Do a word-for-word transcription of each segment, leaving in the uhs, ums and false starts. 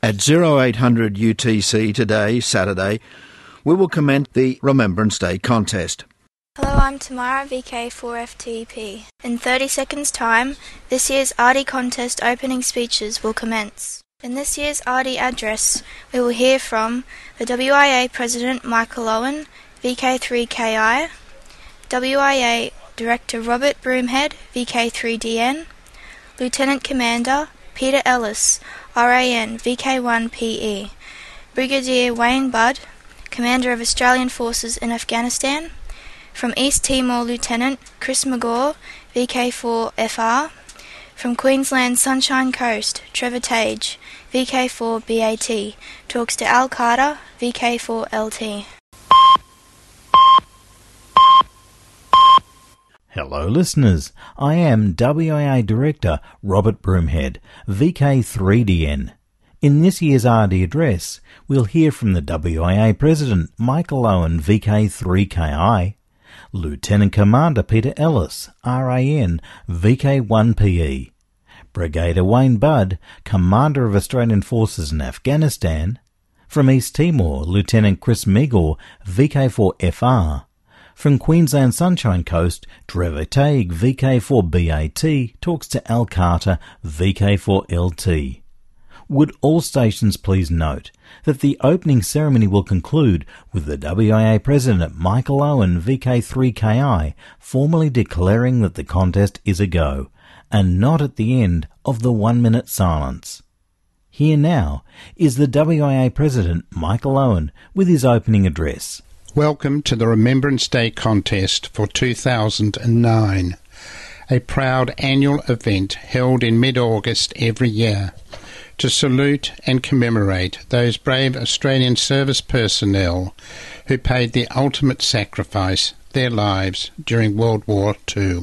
At oh eight hundred U T C today, Saturday, we will commence the Remembrance Day contest. Hello, I'm Tamara, V K four F T P. In thirty seconds' time, this year's A R D I contest opening speeches will commence. In this year's A R D I address, we will hear from the W I A President Michael Owen, V K three K I, W I A Director Robert Broomhead, V K three D N, Lieutenant Commander Peter Ellis, R A N, V K one P E, Brigadier Wayne Budd, Commander of Australian Forces in Afghanistan, from East Timor Lieutenant Chris McGaw, V K four F R, from Queensland Sunshine Coast, Trevor Tage, V K four B A T, talks to Al Carter, V K four L T. Hello listeners, I am W I A Director Robert Broomhead, V K three D N. In this year's A R D I address, we'll hear from the W I A President Michael Owen, V K three K I, Lieutenant Commander Peter Ellis, R A N, V K one P E, Brigadier Wayne Budd, Commander of Australian Forces in Afghanistan, from East Timor, Lieutenant Chris McGaw, V K four F R, from Queensland Sunshine Coast, Trevor Tague, V K four B A T, talks to Al Carter, V K four L T. Would all stations please note that the opening ceremony will conclude with the W I A President Michael Owen, V K three K I, formally declaring that the contest is a go, and not at the end of the one-minute silence. Here now is the W I A President Michael Owen with his opening address. Welcome to the Remembrance Day contest for two thousand nine, a proud annual event held in mid-August every year to salute and commemorate those brave Australian service personnel who paid the ultimate sacrifice, their lives, during World War Two.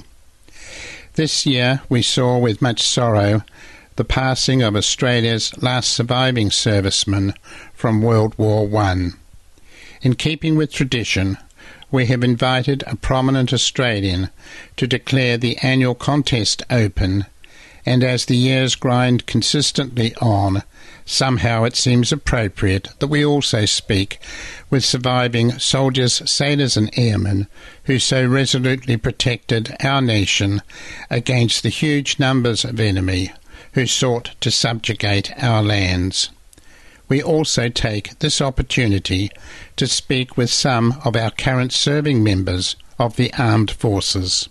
This year we saw with much sorrow the passing of Australia's last surviving serviceman from World War One. In keeping with tradition, we have invited a prominent Australian to declare the annual contest open, and as the years grind consistently on, somehow it seems appropriate that we also speak with surviving soldiers, sailors and airmen who so resolutely protected our nation against the huge numbers of enemy who sought to subjugate our lands. We also take this opportunity to speak with some of our current serving members of the armed forces.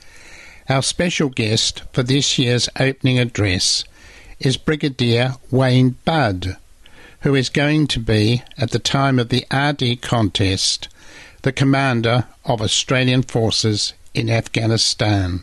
Our special guest for this year's opening address is Brigadier Wayne Budd, who is going to be, at the time of the A R D I contest, the Commander of Australian Forces in Afghanistan.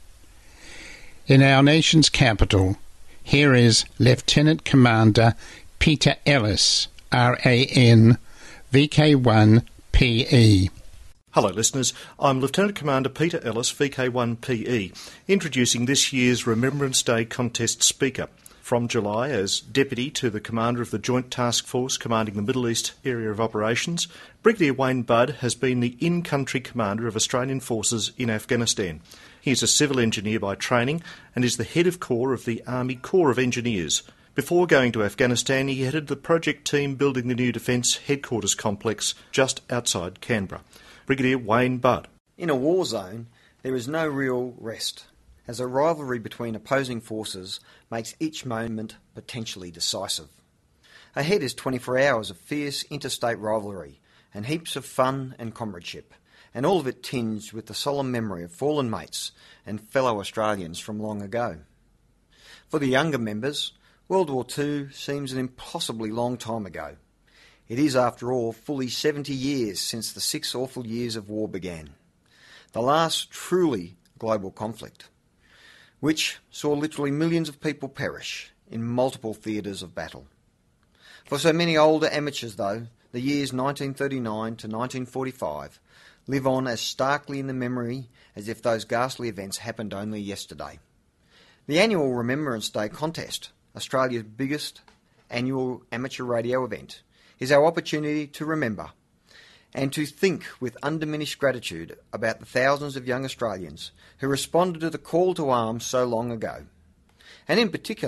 In our nation's capital, here is Lieutenant Commander Peter Ellis, R A N, V K one P E. Hello listeners, I'm Lieutenant Commander Peter Ellis, V K one P E, introducing this year's Remembrance Day contest speaker. From July, as Deputy to the Commander of the Joint Task Force commanding the Middle East Area of Operations, Brigadier Wayne Budd has been the in-country commander of Australian Forces in Afghanistan. He is a civil engineer by training and is the head of corps of the Army Corps of Engineers. Before going to Afghanistan, he headed the project team building the new Defence Headquarters complex just outside Canberra. Brigadier Wayne Budd. In a war zone, there is no real rest, as a rivalry between opposing forces makes each moment potentially decisive. Ahead is twenty-four hours of fierce interstate rivalry and heaps of fun and comradeship, and all of it tinged with the solemn memory of fallen mates and fellow Australians from long ago. For the younger members, World War Two seems an impossibly long time ago. It is, after all, fully seventy years since the six awful years of war began, the last truly global conflict, which saw literally millions of people perish in multiple theatres of battle. For so many older amateurs, though, the years nineteen thirty-nine to nineteen forty-five live on as starkly in the memory as if those ghastly events happened only yesterday. The annual Remembrance Day contest, Australia's biggest annual amateur radio event, is our opportunity to remember and to think with undiminished gratitude about the thousands of young Australians who responded to the call to arms so long ago, and in particular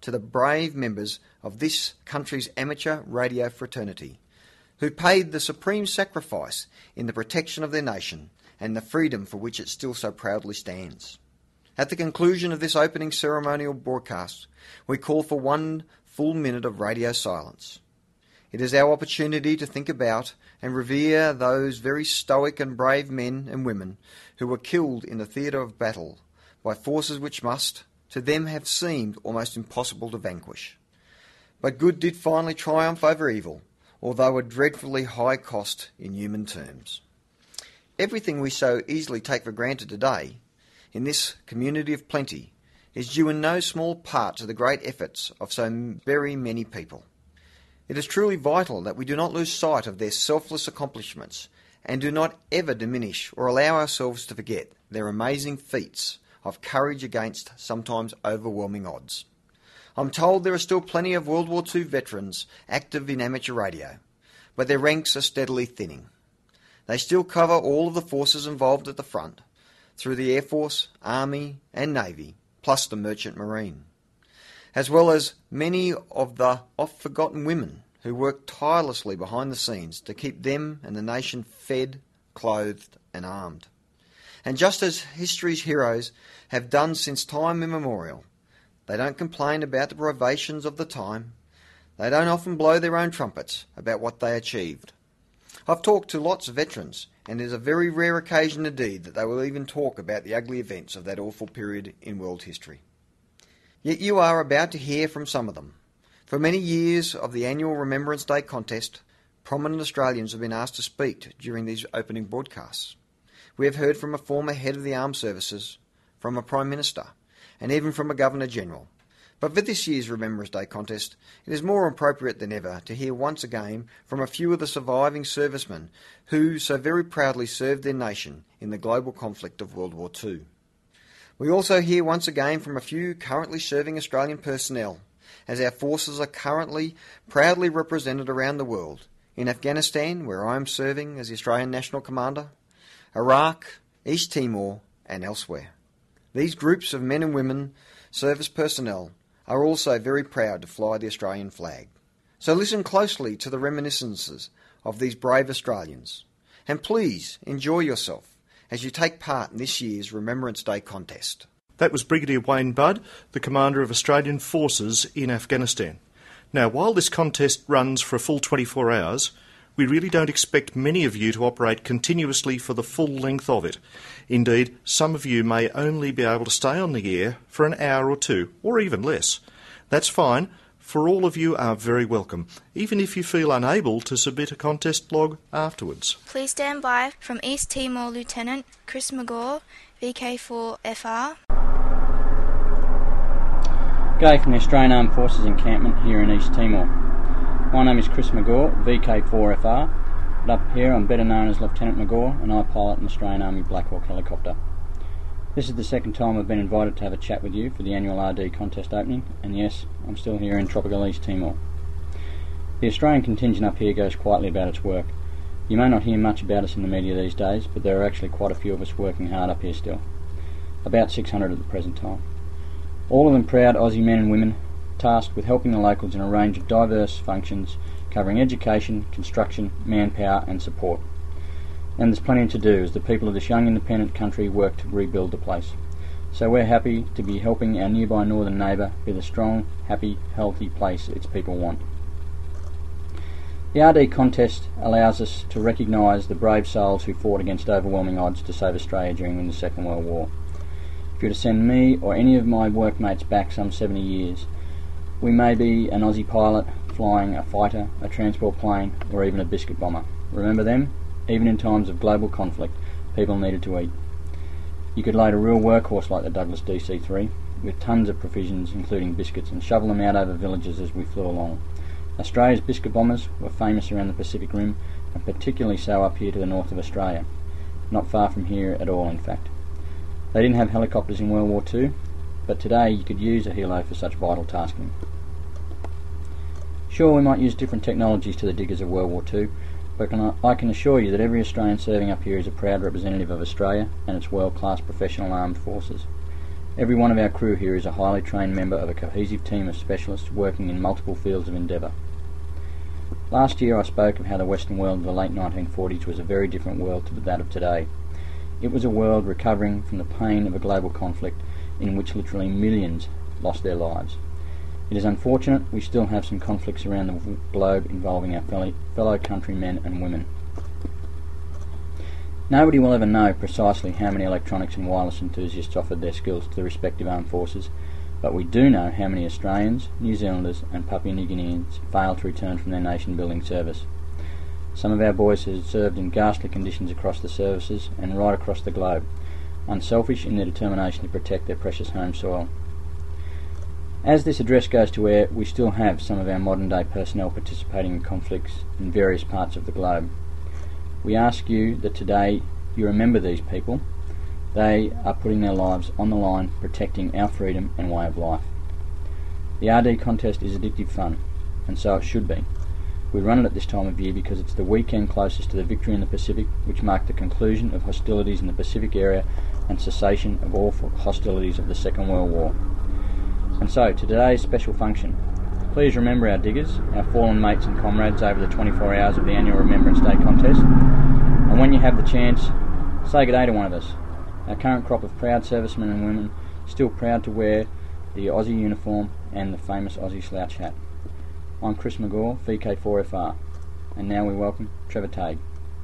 to the brave members of this country's amateur radio fraternity, who paid the supreme sacrifice in the protection of their nation and the freedom for which it still so proudly stands. At the conclusion of this opening ceremonial broadcast, we call for one full minute of radio silence. It is our opportunity to think about and revere those very stoic and brave men and women who were killed in the theatre of battle by forces which must, to them, have seemed almost impossible to vanquish. But good did finally triumph over evil, although at dreadfully high cost in human terms. Everything we so easily take for granted today, in this community of plenty, is due in no small part to the great efforts of so very many people. It is truly vital that we do not lose sight of their selfless accomplishments and do not ever diminish or allow ourselves to forget their amazing feats of courage against sometimes overwhelming odds. I'm told there are still plenty of World War Two veterans active in amateur radio, but their ranks are steadily thinning. They still cover all of the forces involved at the front, through the Air Force, Army and Navy, plus the Merchant Marine, as well as many of the oft-forgotten women who work tirelessly behind the scenes to keep them and the nation fed, clothed and armed. And just as history's heroes have done since time immemorial, they don't complain about the privations of the time. They don't often blow their own trumpets about what they achieved. I've talked to lots of veterans, and it is a very rare occasion indeed that they will even talk about the ugly events of that awful period in world history. Yet you are about to hear from some of them. For many years of the annual Remembrance Day contest, prominent Australians have been asked to speak during these opening broadcasts. We have heard from a former head of the armed services, from a Prime Minister, and even from a Governor-General. But for this year's Remembrance Day contest, it is more appropriate than ever to hear once again from a few of the surviving servicemen who so very proudly served their nation in the global conflict of World War Two. We also hear once again from a few currently serving Australian personnel, as our forces are currently proudly represented around the world, in Afghanistan, where I am serving as the Australian National Commander, Iraq, East Timor and elsewhere. These groups of men and women, service personnel, are also very proud to fly the Australian flag. So listen closely to the reminiscences of these brave Australians, and please enjoy yourself as you take part in this year's Remembrance Day contest. That was Brigadier Wayne Budd, the Commander of Australian Forces in Afghanistan. Now, while this contest runs for a full twenty-four hours, we really don't expect many of you to operate continuously for the full length of it. Indeed, some of you may only be able to stay on the air for an hour or two, or even less. That's fine, for all of you are very welcome, even if you feel unable to submit a contest log afterwards. Please stand by from East Timor Lieutenant Chris McGaw, V K four F R. G'day from the Australian Armed Forces encampment here in East Timor. My name is Chris McGaw, V K four F R, but up here I'm better known as Lieutenant McGaw and I pilot an Australian Army Black Hawk helicopter. This is the second time I've been invited to have a chat with you for the annual R D contest opening, and yes, I'm still here in tropical East Timor. The Australian contingent up here goes quietly about its work. You may not hear much about us in the media these days, but there are actually quite a few of us working hard up here still. About six hundred at the present time. All of them proud Aussie men and women, tasked with helping the locals in a range of diverse functions covering education, construction, manpower and support. And there's plenty to do as the people of this young independent country work to rebuild the place. So we're happy to be helping our nearby northern neighbour be the strong, happy, healthy place its people want. The R D contest allows us to recognise the brave souls who fought against overwhelming odds to save Australia during the Second World War. If you were to send me or any of my workmates back some seventy years, we may be an Aussie pilot flying a fighter, a transport plane or even a biscuit bomber. Remember them? Even in times of global conflict, people needed to eat. You could load a real workhorse like the Douglas D C three with tons of provisions including biscuits and shovel them out over villages as we flew along. Australia's biscuit bombers were famous around the Pacific Rim and particularly so up here to the north of Australia. Not far from here at all in fact. They didn't have helicopters in World War Two, but today you could use a helo for such vital tasking. Sure, we might use different technologies to the diggers of World War Two, but can I, I can assure you that every Australian serving up here is a proud representative of Australia and its world-class professional armed forces. Every one of our crew here is a highly trained member of a cohesive team of specialists working in multiple fields of endeavour. Last year I spoke of how the Western world of the late nineteen forties was a very different world to that of today. It was a world recovering from the pain of a global conflict in which literally millions lost their lives. It is unfortunate we still have some conflicts around the globe involving our fellow, fellow countrymen and women. Nobody will ever know precisely how many electronics and wireless enthusiasts offered their skills to the respective armed forces, but we do know how many Australians, New Zealanders and Papua New Guineans failed to return from their nation-building service. Some of our boys have served in ghastly conditions across the services and right across the globe, unselfish in their determination to protect their precious home soil. As this address goes to air, we still have some of our modern-day personnel participating in conflicts in various parts of the globe. We ask you that today you remember these people. They are putting their lives on the line, protecting our freedom and way of life. The R D contest is addictive fun, and so it should be. We run it at this time of year because it's the weekend closest to the victory in the Pacific, which marked the conclusion of hostilities in the Pacific area and cessation of all hostilities of the Second World War. And so, to today's special function, please remember our diggers, our fallen mates and comrades over the twenty-four hours of the annual Remembrance Day contest. And when you have the chance, say good day to one of us. Our current crop of proud servicemen and women, still proud to wear the Aussie uniform and the famous Aussie slouch hat. I'm Chris McGaw, V K four F R, and now we welcome Trevor Tague.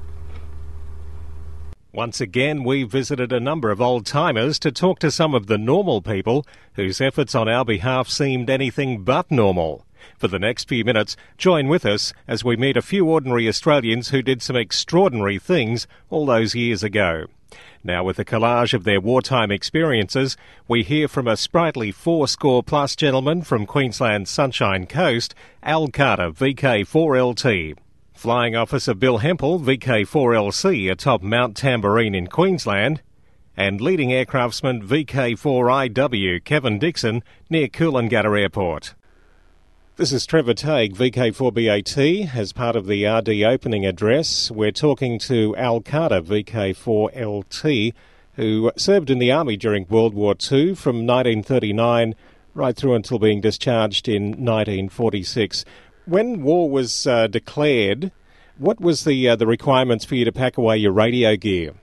Once again, we visited a number of old-timers to talk to some of the normal people whose efforts on our behalf seemed anything but normal. For the next few minutes, join with us as we meet a few ordinary Australians who did some extraordinary things all those years ago. Now, with a collage of their wartime experiences, we hear from a sprightly four-score-plus gentleman from Queensland's Sunshine Coast, Al Carter, V K four L T. Flying Officer Bill Hempel, V K four L C, atop Mount Tamborine in Queensland, and leading aircraftsman V K four I W, Kevin Dixon, near Coolangatta Airport. This is Trevor Tague, V K four B A T. As part of the R D opening address, we're talking to Al Carter, V K four L T, who served in the Army during World War Two from nineteen thirty-nine right through until being discharged in nineteen forty-six. When war was uh, declared, what was the uh, the requirements for you to pack away your radio gear?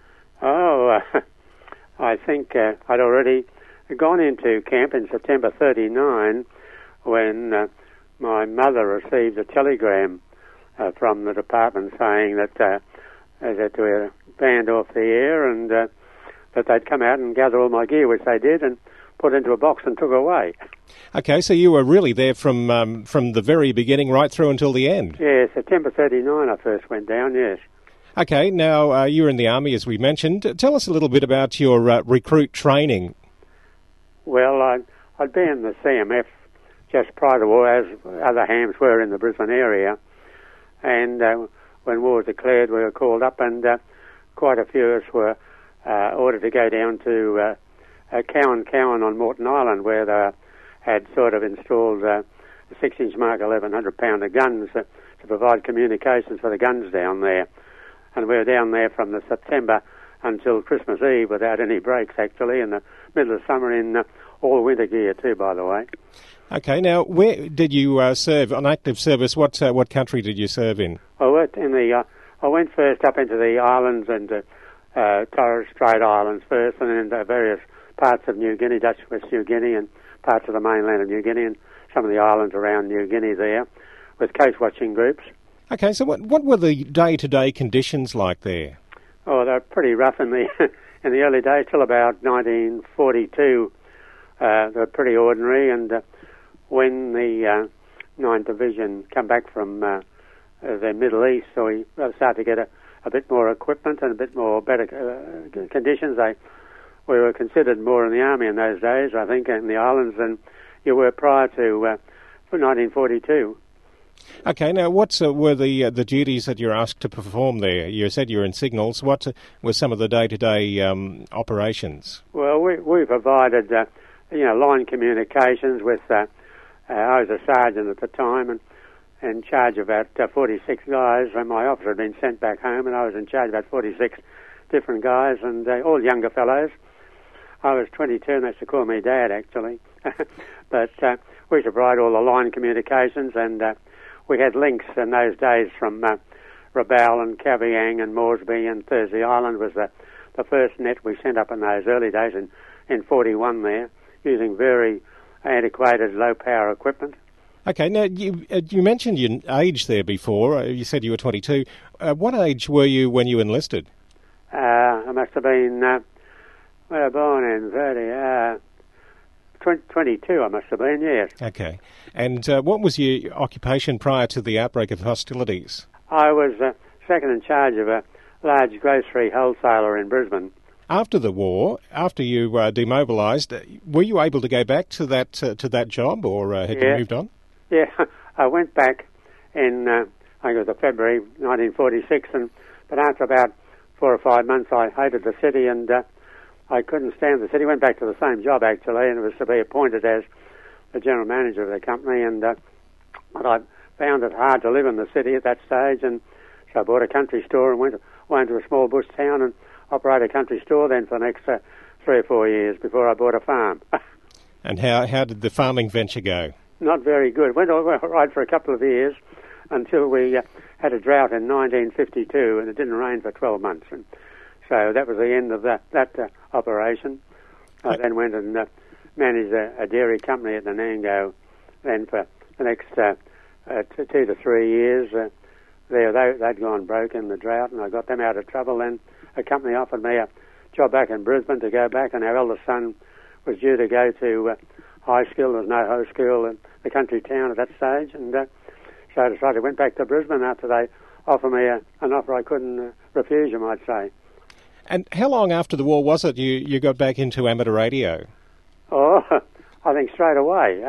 Oh, uh, I think uh, I'd already gone into camp in September thirty-nine when uh, my mother received a telegram uh, from the department saying that uh, they had to uh, band off the air and uh, that they'd come out and gather all my gear, which they did, and put into a box and took away. Okay, so you were really there from um, from the very beginning right through until the end? Yeah, September thirty-nine I first went down, yes. Okay, now uh, you were in the Army, as we mentioned. Tell us a little bit about your uh, recruit training. Well, I'd, I'd been in the C M F just prior to war, as other hams were in the Brisbane area. And uh, when war was declared, we were called up, and uh, quite a few of us were uh, ordered to go down to uh, uh, Cowan Cowan on Moreton Island, where they had sort of installed uh, six-inch Mark eleven hundred pounder guns uh, to provide communications for the guns down there. And we were down there from the September until Christmas Eve without any breaks, actually, in the middle of summer in uh, all winter gear too, by the way. Okay, now where did you uh, serve on active service? What uh, what country did you serve in? I went in the. Uh, I went first up into the islands and uh, uh, Torres Strait Islands first, and then into various parts of New Guinea, Dutch West New Guinea, and parts of the mainland of New Guinea, and some of the islands around New Guinea there, with coast watching groups. Okay, so what what were the day to day conditions like there? Oh, they were pretty rough in the in the early days till about nineteen forty-two. Uh, they were pretty ordinary, and uh, when the uh, ninth Division come back from uh, uh, the Middle East, so we started to get a, a bit more equipment and a bit more better uh, conditions. They, we were considered more in the Army in those days, I think, in the islands than you were prior to uh, for nineteen forty-two. Okay, now what uh, were the uh, the duties that you're asked to perform there? You said you were in signals. What uh, were some of the day-to-day um, operations? Well, we, we provided, uh, you know, line communications with... Uh, Uh, I was a sergeant at the time and in charge of about uh, forty-six guys, and my officer had been sent back home, and I was in charge of about forty-six different guys, and uh, all younger fellows. I was twenty-two and they used to call me Dad, actually. But uh, we used to provide all the line communications, and uh, we had links in those days from uh, Rabaul and Kavieng and Moresby and Thursday Island was the, the first net we sent up in those early days in, in forty-one there, using very antiquated low-power equipment. Okay, now you uh, you mentioned your age there before. Uh, you said you were twenty-two. Uh, what age were you when you enlisted? Uh, I must have been, uh, well, I was born in thirty, uh, twenty, twenty-two I must have been, yes. Okay. And uh, what was your occupation prior to the outbreak of hostilities? I was uh, second in charge of a large grocery wholesaler in Brisbane. After the war, after you uh, demobilised, uh, were you able to go back to that uh, to that job, or uh, had yeah. you moved on? Yeah, I went back in, uh, I think it was February nineteen forty-six, and but after about four or five months I hated the city and uh, I couldn't stand the city. Went back to the same job, actually, and it was to be appointed as the general manager of the company, and uh, but I found it hard to live in the city at that stage, and so I bought a country store and went, went to a small bush town and operated a country store then for the next uh, three or four years before I bought a farm. And how how did the farming venture go? Not very good. Went all right for a couple of years until we uh, had a drought in nineteen fifty-two and it didn't rain for twelve months. And so that was the end of that, that uh, operation. I then went and uh, managed a, a dairy company at Nanango then for the next uh, uh, t- two to three years. Uh, there, they, they'd gone broke in the drought and I got them out of trouble. Then a company offered me a job back in Brisbane to go back, and our eldest son was due to go to uh, high school. There was no high school in the country town at that stage, and uh, so I decided I went back to Brisbane after they offered me a, an offer I couldn't uh, refuse, you might say. And how long after the war was it you, you got back into amateur radio? Oh, I think straight away.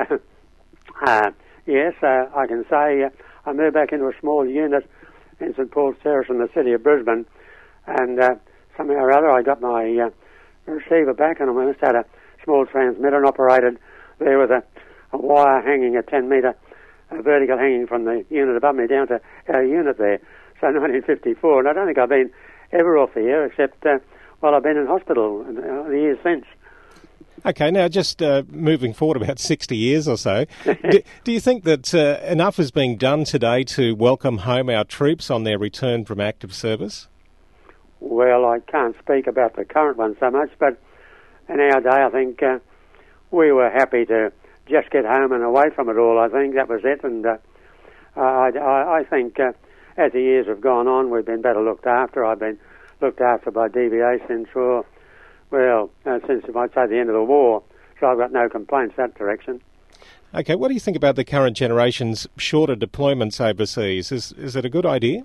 uh, yes, uh, I can say uh, I moved back into a small unit in St Paul's Terrace in the city of Brisbane, and uh, somehow or other I got my uh, receiver back, and I just had a small transmitter and operated there with a, a wire hanging, a ten metre uh, vertical hanging from the unit above me down to our unit there. So nineteen fifty-four, and I don't think I've been ever off the air except, uh, well, I've been in hospital in uh, the years since. Okay, now just uh, moving forward about sixty years or so, do, do you think that uh, enough is being done today to welcome home our troops on their return from active service? Well, I can't speak about the current one so much, but in our day I think uh, we were happy to just get home and away from it all. I think that was it, and uh, I, I, I think uh, as the years have gone on we've been better looked after. I've been looked after by D V A since, well, well uh, since I'd say the end of the war, so I've got no complaints that direction. Okay, what do you think about the current generation's shorter deployments overseas? Is is it a good idea?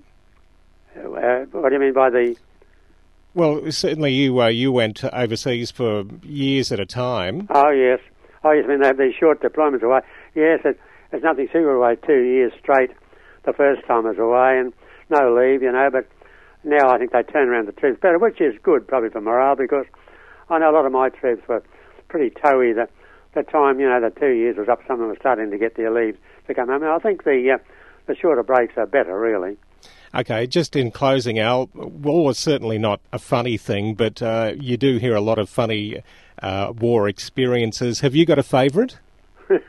Uh, what do you mean by the... Well, certainly you uh, you went overseas for years at a time. Oh, yes. Oh, yes, I mean, they have these short deployments away. Yes, it, it's nothing secret away two years straight the first time I was away, and no leave, you know, but now I think they turn around the troops better, which is good probably for morale, because I know a lot of my troops were pretty toey the, the time, you know, the two years was up, some of them were starting to get their leave to come home. And I think the, uh, the shorter breaks are better, really. Okay, just in closing, Al, war is certainly not a funny thing, but uh, you do hear a lot of funny uh, war experiences. Have you got a favourite? uh,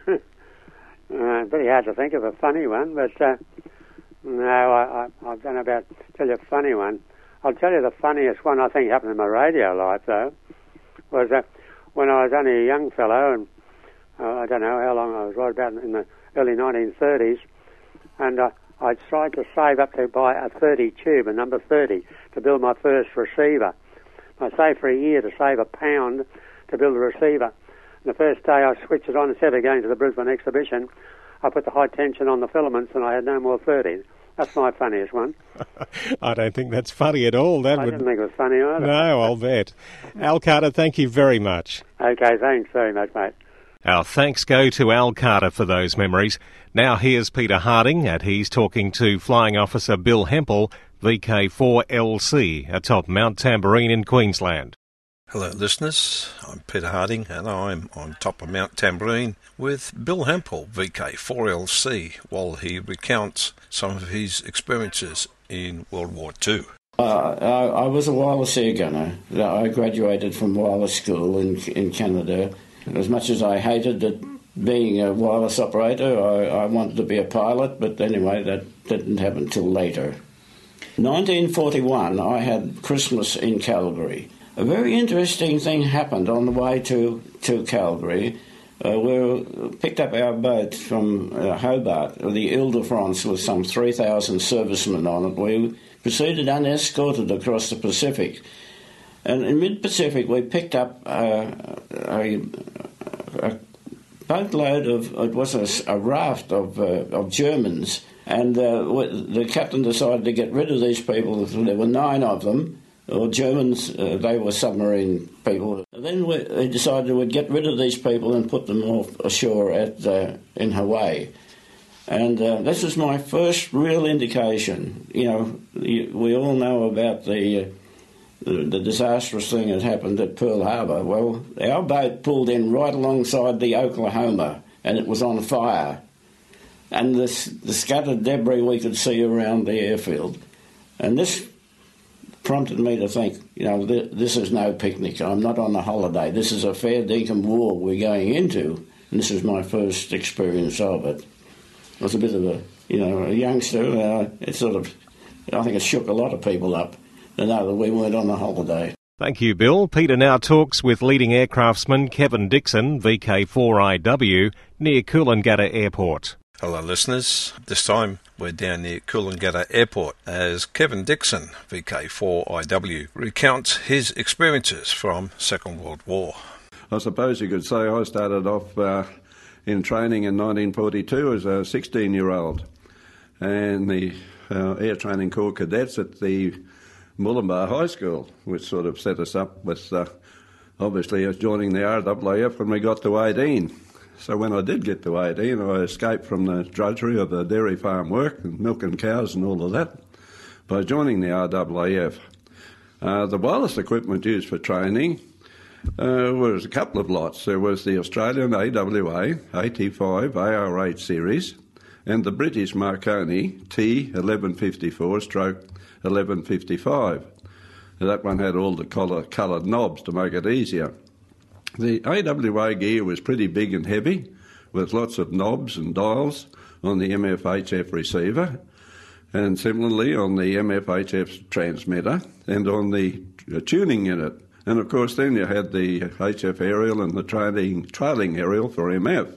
very hard to think of a funny one, but uh, no, I, I, I don't know about tell you a funny one. I'll tell you the funniest one I think happened in my radio life, though, was uh, when I was only a young fellow, and uh, I don't know how long I was, right about in the early nineteen thirties, and uh, I tried to save up to buy a thirty tube, a number thirty, to build my first receiver. I saved for a year to save a pound to build a receiver. And the first day I switched it on, instead of going to the Brisbane exhibition, I put the high tension on the filaments and I had no more thirty. That's my funniest one. I don't think that's funny at all. That I would... didn't think it was funny either. No, I'll bet. Al Carter, thank you very much. Okay, thanks very much, mate. Our thanks go to Al Carter for those memories. Now here's Peter Harding, and he's talking to Flying Officer Bill Hempel, V K four L C, atop Mount Tamborine in Queensland. Hello listeners, I'm Peter Harding and I'm on top of Mount Tamborine with Bill Hempel, V K four L C, while he recounts some of his experiences in World War Two. Uh, I, I was a wireless air gunner. I graduated from wireless school in in Canada. As much as I hated it, being a wireless operator, I, I wanted to be a pilot, but anyway, that didn't happen until later. nineteen forty-one, I had Christmas in Calgary. A very interesting thing happened on the way to, to Calgary. Uh, we picked up our boat from uh, Hobart, the Ile-de-France, with some three thousand servicemen on it. We proceeded unescorted across the Pacific. And in mid-Pacific, we picked up uh, a, a boatload of, it was a, a raft of, uh, of Germans, and uh, the captain decided to get rid of these people. There were nine of them. Or Germans, uh, they were submarine people. And then we, we decided we'd get rid of these people and put them off ashore at uh, in Hawaii. And uh, this was my first real indication. You know, we all know about the, uh, the the disastrous thing that happened at Pearl Harbor. Well, our boat pulled in right alongside the Oklahoma, and it was on fire. And this, the scattered debris we could see around the airfield. And this prompted me to think, you know, th- this is no picnic. I'm not on a holiday. This is a fair dinkum war we're going into, and this is my first experience of it. I was a bit of a, you know, a youngster. Uh, it sort of, I think it shook a lot of people up to know that we weren't on a holiday. Thank you, Bill. Peter now talks with leading aircraftsman Kevin Dixon, V K four I W, near Coolangatta Airport. Hello listeners, this time we're down near Coolangatta Airport as Kevin Dixon, V K four I W, recounts his experiences from Second World War. I suppose you could say I started off uh, in training in nineteen forty-two as a sixteen-year-old, and the uh, Air Training Corps cadets at the Mooloolaba High School, which sort of set us up with, uh, obviously, us joining the R A A F when we got to eighteen. So when I did get to eighteen, I escaped from the drudgery of the dairy farm work and milking cows and all of that by joining the R A A F. Uh, the wireless equipment used for training uh, was a couple of lots. There was the Australian A W A eighty-five A R eight series and the British Marconi T eleven fifty-four stroke eleven fifty-five. That one had all the coloured knobs to make it easier. The A W A gear was pretty big and heavy, with lots of knobs and dials on the M F H F receiver, and similarly on the M F H F transmitter and on the tuning unit. And of course then you had the H F aerial and the trailing, trailing aerial for M F.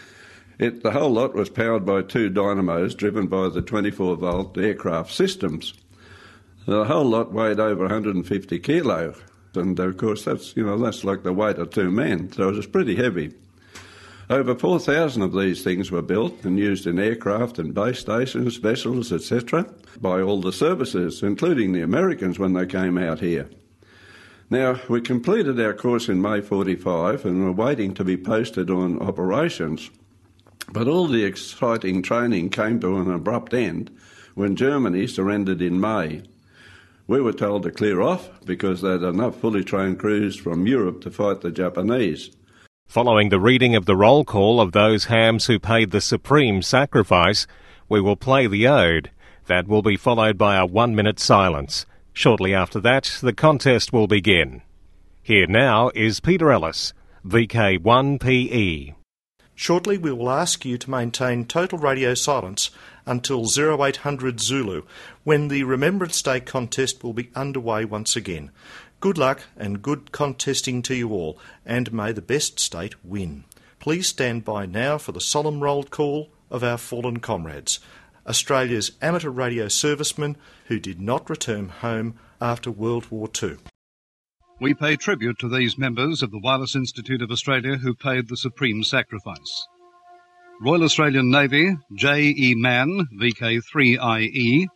It, the whole lot was powered by two dynamos driven by the twenty-four volt aircraft systems. The whole lot weighed over one hundred fifty kilo. And of course, that's you know that's like the weight of two men, so it was pretty heavy. Over four thousand of these things were built and used in aircraft and base stations, vessels, et cetera, by all the services, including the Americans when they came out here. Now, we completed our course in May forty-five and were waiting to be posted on operations. But all the exciting training came to an abrupt end when Germany surrendered in May. We were told to clear off because they had enough fully trained crews from Europe to fight the Japanese. Following the reading of the roll call of those hams who paid the supreme sacrifice, we will play the ode. That will be followed by a one-minute silence. Shortly after that, the contest will begin. Here now is Peter Ellis, V K one P E. Shortly we will ask you to maintain total radio silence until zero eight hundred Zulu, when the Remembrance Day contest will be underway once again. Good luck and good contesting to you all, and may the best state win. Please stand by now for the solemn roll call of our fallen comrades, Australia's amateur radio servicemen who did not return home after World War Two. We pay tribute to these members of the Wireless Institute of Australia who paid the supreme sacrifice. Royal Australian Navy, J E Mann, V K three I E,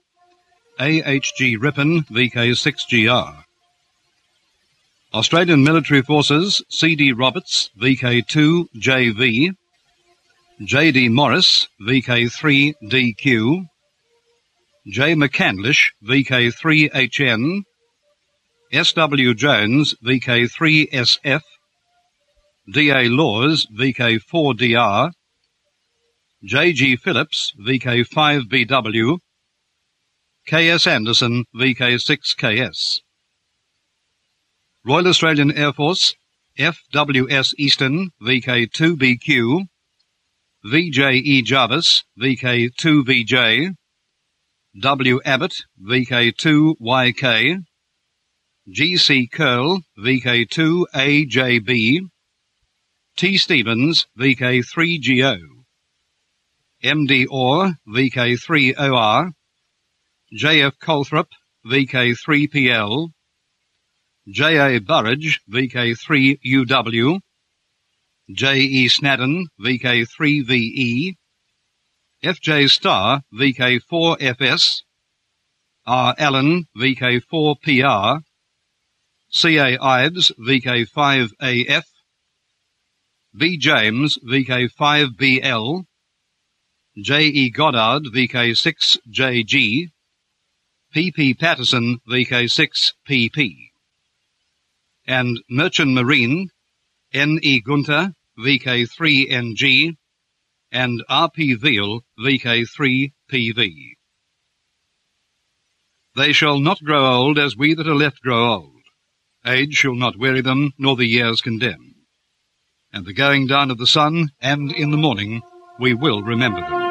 A H G Ripon, V K six G R. Australian Military Forces, C D Roberts, V K two J V, J D Morris, V K three D Q, J McCandlish, V K three H N, S W Jones, V K three S F, D A Laws, V K four D R, J G Phillips, V K five B W, K S Anderson, V K six K S. Royal Australian Air Force, F W S Easton, V K two B Q, V J E Jarvis, V K two V J, W Abbott, V K two Y K, G C Curl, V K two A J B, T Stevens, V K three G O, M D Orr, V K three O R, J F Colthrop, V K three P L, J A Burridge, V K three U W, J E Snadden, V K three V E, F J Starr, V K four F S, R Allen, V K four P R, C A Ives, V K five A F, B James, V K five B L, J E Goddard, V K six J G, P P Patterson, V K six P P, and Merchant Marine, N E Gunter, V K three N G, and R P Veal, V K three P V. They shall not grow old as we that are left grow old. Age shall not weary them, nor the years condemn. And the going down of the sun, and in the morning, we will remember them.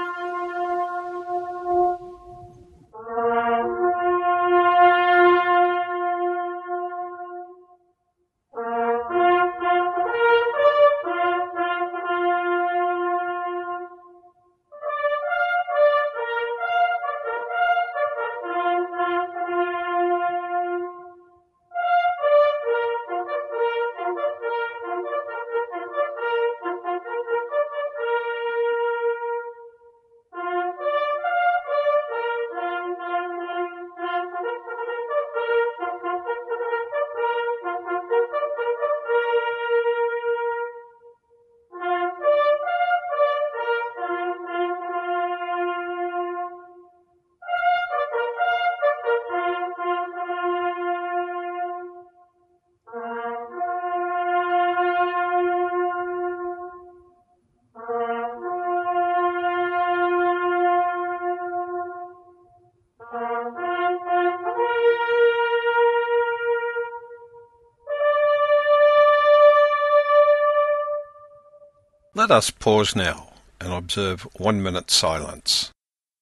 Let us pause now and observe one minute silence.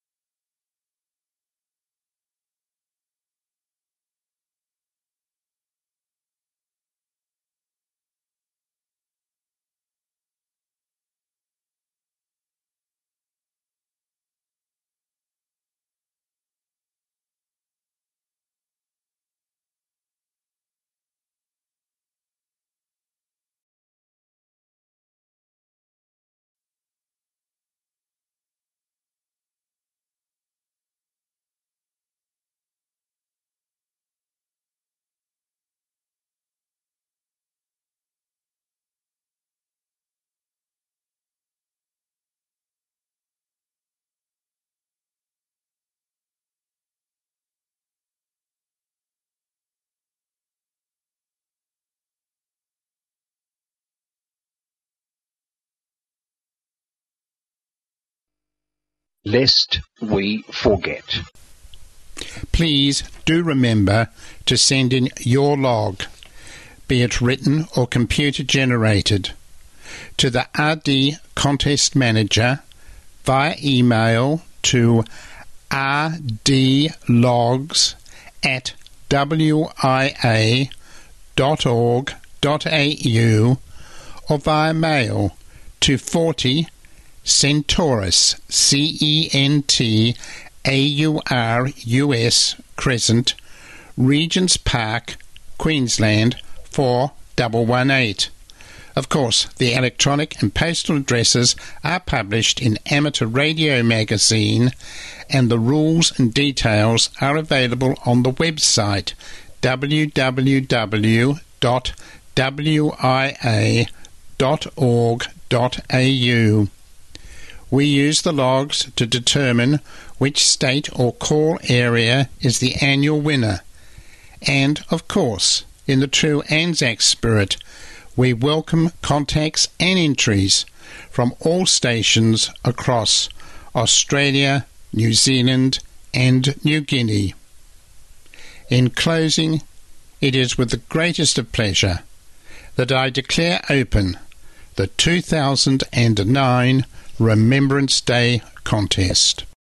Lest we forget. Please do remember to send in your log, be it written or computer generated, to the R D Contest Manager via email to rdlogs at wia dot org dot au or via mail to forty Centaurus, C E N T A U R U S Crescent, Regents Park, Queensland four one one eight. Of course, the electronic and postal addresses are published in Amateur Radio Magazine, and the rules and details are available on the website w w w dot w i a dot org dot a u. We use the logs to determine which state or call area is the annual winner. And, of course, in the true Anzac spirit, we welcome contacts and entries from all stations across Australia, New Zealand and New Guinea. In closing, it is with the greatest of pleasure that I declare open the two thousand nine Remembrance Day contest.